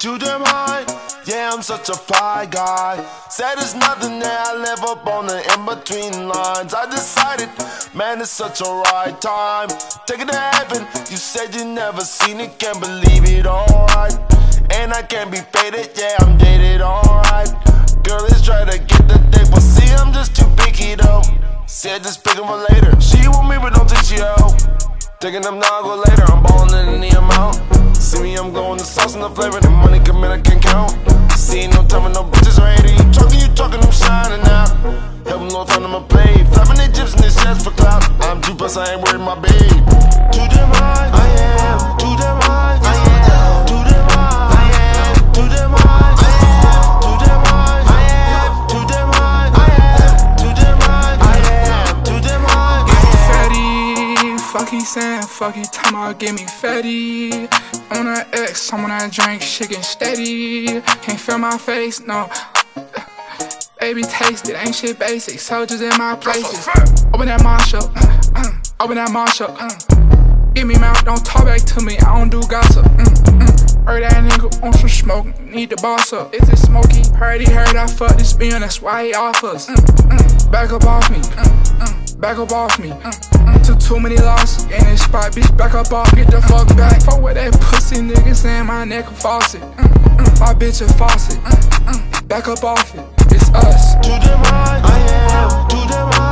too damn high. Yeah, I'm such a fly guy. Said it's nothing that I live up on the in-between lines. I decided, man, it's such a right time. Take it to heaven, you said you never seen it, can't believe it, alright. And I can't be faded, yeah, I'm dated, alright. Girl is trying to get the date, but see, I'm just too picky though. Said just pick 'em for later. She want me, but don't think she out. Taking them now, I go later, I'm ballin' in the amount. See me, I'm going the sauce and the flavor, the money come in, I can't count. See, no time with no bitches or hater. You talking, I'm shining out. Help them know if I'm on my plate. Flapping they gyps in this chest for clout. I'm too plus, I ain't worried my babe. Too damn high, I am. Too damn high, I am. Too damn high, I am. Too damn high, I am. Too damn high, I am. Too damn high, I am. Too damn high, I am. Too damn high, I am. Fatty, fuck he saying, fuck he talking about give me fatty. On that X, I'm on that drink, shaking steady. Can't feel my face, no. Baby, taste it, ain't shit basic. Soldiers in my places. Open that Marshall, open that Marshall. Give me mouth, don't talk back to me, I don't do gossip. Heard that nigga on some smoke, need the boss up. Is it smoky? Heard I fucked this being, that's why he offers. Back up off me, back up off me. Took too many losses in this spot, bitch, back up off, get the fuck back. Fuck with that pussy nigga saying my neck a faucet. My bitch a faucet, back up off it, it's us. Too damn high, I am. Too damn high.